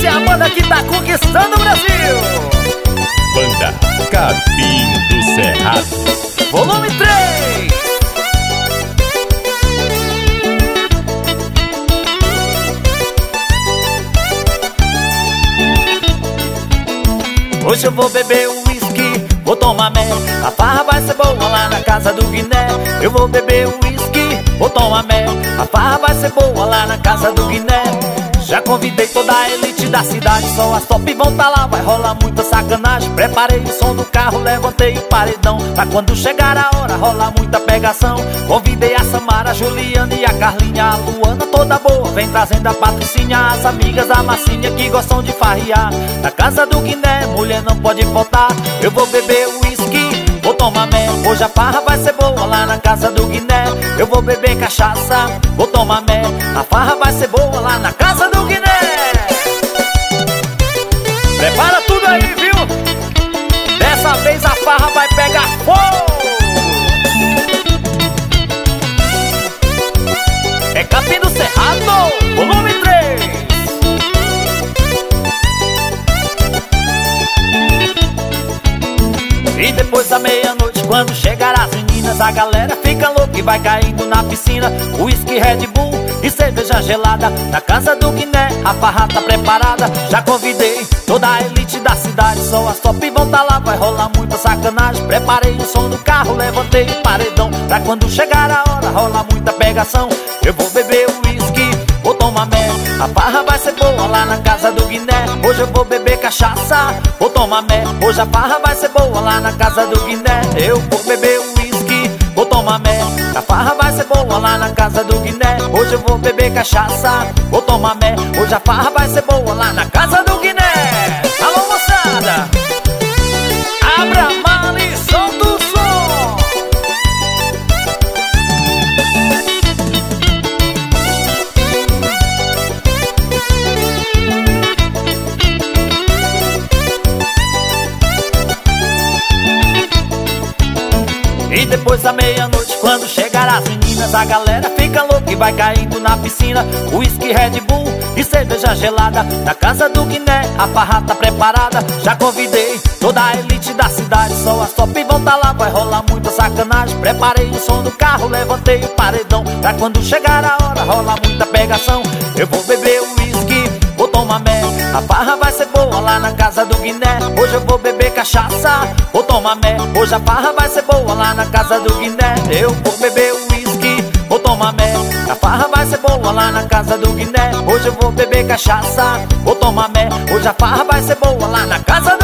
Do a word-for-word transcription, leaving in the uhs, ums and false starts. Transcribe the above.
Essa é a banda que tá conquistando o Brasil. Banda Capim do Cerrado, volume três. Hoje eu vou beber um whisky, vou tomar mel. A farra vai ser boa lá na casa do Guiné. Eu vou beber um whisky, vou tomar mel. A farra vai ser boa lá na casa do Guiné. Já convidei toda a elite da cidade, só as top vão tá lá, vai rolar muita sacanagem. Preparei o som do carro, levantei o paredão, pra quando chegar a hora rolar muita pegação. Convidei a Samara, a Juliana e a Carlinha, a Luana toda boa, vem trazendo a Patricinha, as amigas da massinha que gostam de farrear. Na casa do Guiné, mulher não pode faltar. Eu vou beber whisky, vou tomar mel. Hoje a farra vai ser boa lá na casa do Guiné. Eu vou beber cachaça, vou tomar mel. A farra vai ser boa lá na casa do Guiné. Prepara tudo aí, viu? Dessa vez a farra vai pegar fogo. É Capim do Cerrado, volume três. E depois da meia-noite, quando chegar as meninas, a galera fica louca e vai caindo na piscina. Whisky, Red Bull e cerveja gelada. Na casa do Guiné, a farra tá preparada. Já convidei toda a elite da cidade, só as top vão tá lá, vai rolar muita sacanagem. Preparei o som do carro, levantei o paredão, pra quando chegar a hora rolar muita pegação. Eu vou beber o whisky, vou tomar mel. A farra vai ser boa lá na casa do Guiné. Hoje eu vou beber cachaça, vou tomar mel. Hoje a farra vai ser boa lá na casa do Guiné. Eu vou beber um whisky, vou tomar mel. A farra vai ser boa lá na casa do Guiné. Hoje eu vou beber cachaça, vou tomar mel. Hoje a farra vai ser boa lá na casa do Guiné. Alô, moçada, abra a mala e solta o som. E depois da meia-noite, quando chegar as meninas, a galera fica louca e vai caindo na piscina. Whisky, Red Bull e cerveja gelada. Na casa do Guiné, a farra tá preparada. Já convidei toda a elite da cidade, só as top vão tá lá, vai rolar muita sacanagem. Preparei o som do carro, levantei o paredão, pra quando chegar a hora rolar muita pegação. Eu vou beber o whisky, vou tomar mel. A farra vai ser boa lá na casa do Guiné. Hoje eu vou beber cachaça, vou tomar mel. Hoje a farra vai ser boa lá na casa do Guiné. Eu vou beber um whisky, vou tomar mel. A farra vai ser boa lá na casa do Guiné. Hoje eu vou beber cachaça, vou tomar mel. Hoje a farra vai ser boa lá na casa do